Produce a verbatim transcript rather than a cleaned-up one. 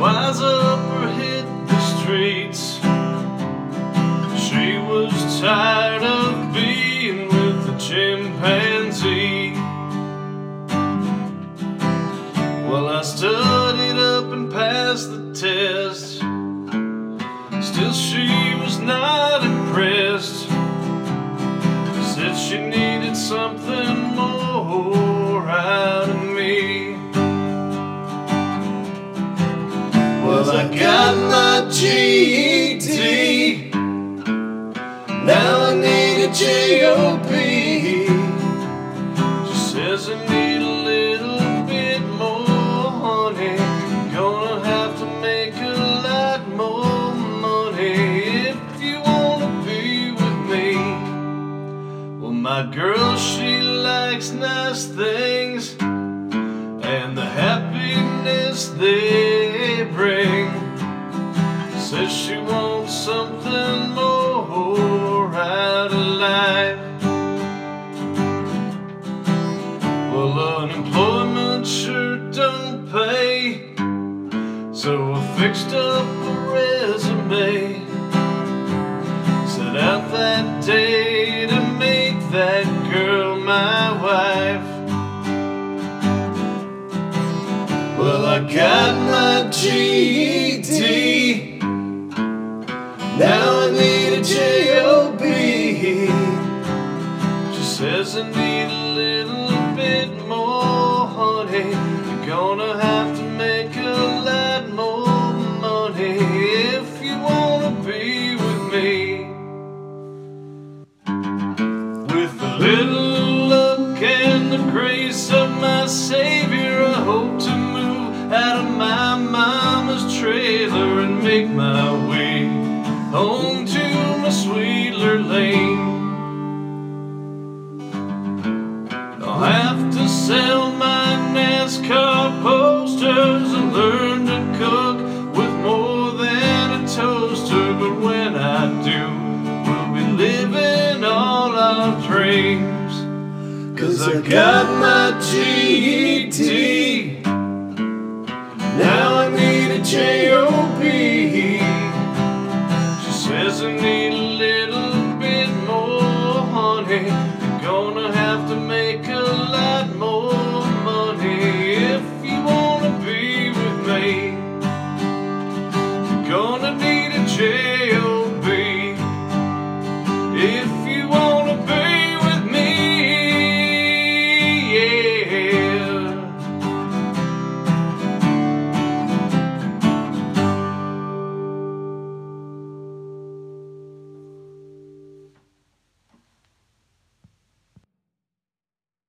wise up or hit the streets. She was tired of being with the chimpanzee. Well, I studied up and passed the test. Still she was not impressed. Said she needed something more out of me. Well, I got my G E D. Now I need a J O B. She says I need a little bit more honey. Gonna have to make a lot more money if you wanna be with me. Well, my girl, she likes nice things and the happiness they bring. Says she wants something more out of life. Well, unemployment sure don't pay, so I fixed up a resume. Set out that day to make that girl my wife. Well, I got my G E D. Now I need a J O B. She says I need a little bit more honey. You're gonna have to make a lot more money if you wanna be with me. With a little luck and the grace of my Savior, I hope to move out of my mama's trailer and make my way home to my Sweetler Lane. I'll have to sell my NASCAR posters and learn to cook with more than a toaster. But when I do, we'll be living all our dreams. 'Cause I got my G E D.